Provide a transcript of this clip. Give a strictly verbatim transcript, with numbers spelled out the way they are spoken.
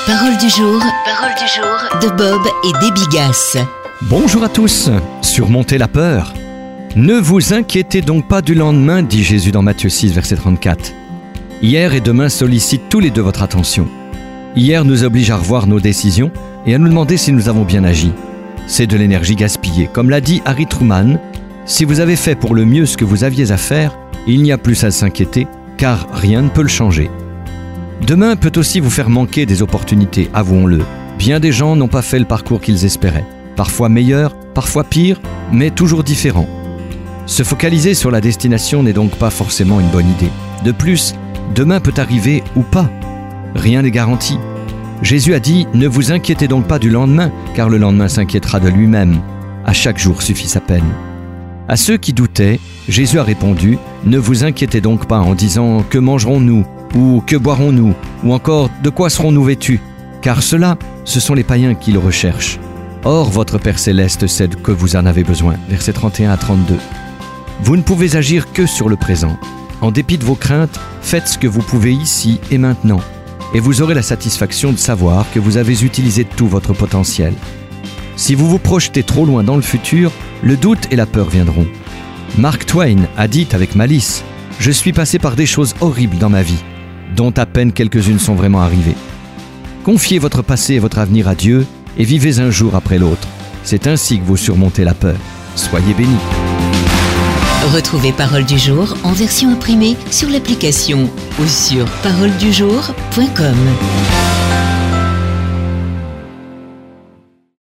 Parole du jour, parole du jour de Bob et Debbie Gass. Bonjour à tous, surmontez la peur. Ne vous inquiétez donc pas du lendemain, dit Jésus dans Matthieu six, verset trente-quatre. Hier et demain sollicitent tous les deux votre attention. Hier nous oblige à revoir nos décisions et à nous demander si nous avons bien agi. C'est de l'énergie gaspillée. Comme l'a dit Harry Truman, si vous avez fait pour le mieux ce que vous aviez à faire, il n'y a plus à s'inquiéter, car rien ne peut le changer. Demain peut aussi vous faire manquer des opportunités, avouons-le. Bien des gens n'ont pas fait le parcours qu'ils espéraient. Parfois meilleur, parfois pire, mais toujours différent. Se focaliser sur la destination n'est donc pas forcément une bonne idée. De plus, demain peut arriver ou pas. Rien n'est garanti. Jésus a dit « Ne vous inquiétez donc pas du lendemain, car le lendemain s'inquiétera de lui-même. À chaque jour suffit sa peine. » À ceux qui doutaient, Jésus a répondu « Ne vous inquiétez donc pas en disant « Que mangerons-nous » ou « Que boirons-nous » ou encore « De quoi serons-nous vêtus » car cela, ce sont les païens qui le recherchent. Or, votre Père Céleste sait que vous en avez besoin. Versets trente et un à trente-deux. Vous ne pouvez agir que sur le présent. En dépit de vos craintes, faites ce que vous pouvez ici et maintenant. Et vous aurez la satisfaction de savoir que vous avez utilisé tout votre potentiel. Si vous vous projetez trop loin dans le futur, le doute et la peur viendront. Mark Twain a dit avec malice « Je suis passé par des choses horribles dans ma vie, dont à peine quelques-unes sont vraiment arrivées. » Confiez votre passé et votre avenir à Dieu et vivez un jour après l'autre. C'est ainsi que vous surmontez la peur. Soyez bénis. Retrouvez Parole du jour en version imprimée sur l'application ou sur parole du jour point com.